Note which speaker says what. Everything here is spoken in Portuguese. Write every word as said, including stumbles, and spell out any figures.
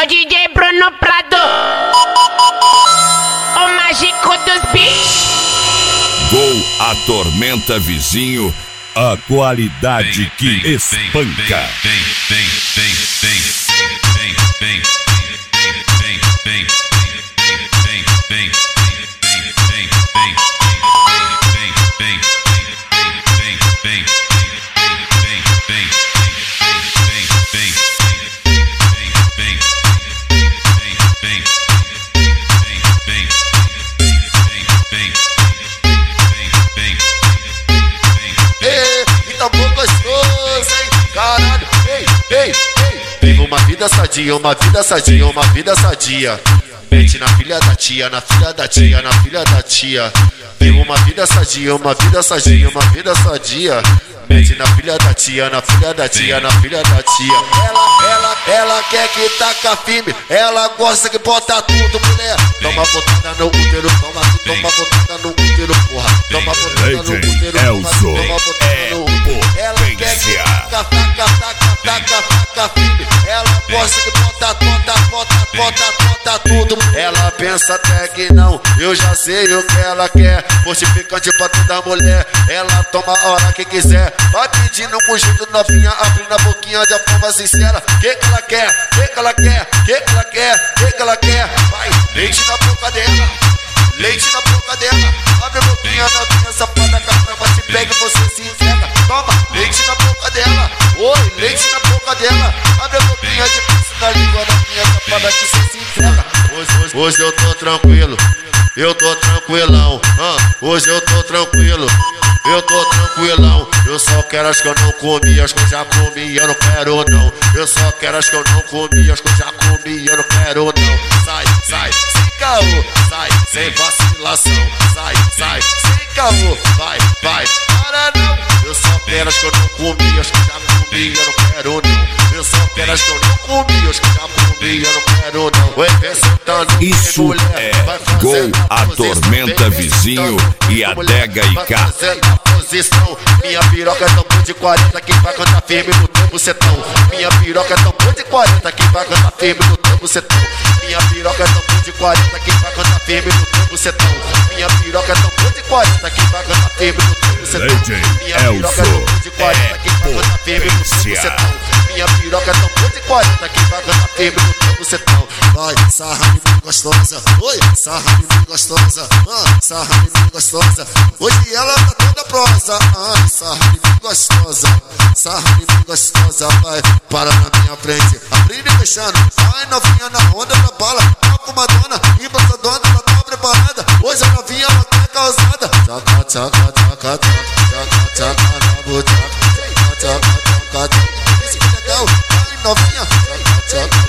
Speaker 1: o D J Bruno Prado, o mágico dos beats.
Speaker 2: Gol Atormenta Vizinho, a qualidade que espanca.
Speaker 3: Vem, vem, vem, vem, vem, vem, vem, vem, vem, vem, vem, vem, vem, vem, vem,
Speaker 4: Viva uma vida sadia, uma vida sadia, uma vida sadia. Mete na filha da tia, na filha da tia, na filha da tia. Viva uma vida sadia, uma vida sadia, uma vida sadia. Mete na filha da tia, na filha da tia, na filha da tia. Ela, ela, ela quer que taca firme. Ela gosta que bota tudo, mulher. Toma botada no útero, toma, toma botada no útero, porra. Toma botada no útero, toma, toma botada no útero. Ela quer que taca, taca, taca, taca, taca firme. Ela gosta que bota, bota, bota, bota, bota tudo. Ela pensa até que não, eu já sei o que ela quer. Fortificante pra toda mulher. Ela toma a hora que quiser. Vai pedindo com jeito novinha, abrindo a boquinha de forma sincera. Que que ela quer? Que que ela quer? Que que ela quer? Que que ela quer? Vai, leite na boca dela, leite na boca dela. Abre a boquinha novinha, safada, caprava, te pega e você se entrega. Toma, leite na boca dela. Oi, leite na boca dela. Abre a boquinha de pizza na língua novinha, safada, que você se entrega. Hoje, hoje, hoje eu tô tranquilo, eu tô tranquilão. ah, Hoje eu tô tranquilo, eu tô tranquilão. Eu só quero as que eu não comi, as que eu já comi, eu não quero não. Eu só quero as que eu não comi, as que eu já comi, eu não quero não. Sai, sai, sem caô, sai, sem vacilação. Sai, sai, sem caô, vai, vai, para não. Eu só quero as que eu não comi, as que eu já comi, eu não quero não. Eu só quero as que eu não comi, as que eu já comi, eu não quero não.
Speaker 2: Isso é Gol Atormenta Vizinho e Adega I K.
Speaker 4: Minha piroca é tão boa de quarenta que vai cantar firme no teu bucetão. Minha piroca é tão boa de quarenta que vai cantar firme no teu bucetão. Minha piroca é tão boa de quarenta que vai cantar firme no teu bucetão. Minha piroca é tão boa de quarenta que vai cantar firme no teu bucetão. Minha piroca é tão boa de quarenta que vai cantar firme no teu bucetão. Minha piroca é tão boa de quarenta que vai cantar firme no teu bucetão. Vai, sarra menina gostosa, oi, sarra menina gostosa, ah, sarra menina gostosa. Hoje ela tá toda prosa, ai, sarra menina gostosa, sarra menina gostosa. Vai, para na minha frente, abrindo e fechando. Vai novinha na onda da bala, tá com uma dona, embaçadona, ela tá preparada. Hoje a novinha ela tá causada. Tchaca, tchaca, tchaca, tchaca, tchaca, na botaca. Tchaca, tchaca, tchaca, tchaca. Esse que legal, vai novinha, tchaca, tchaca.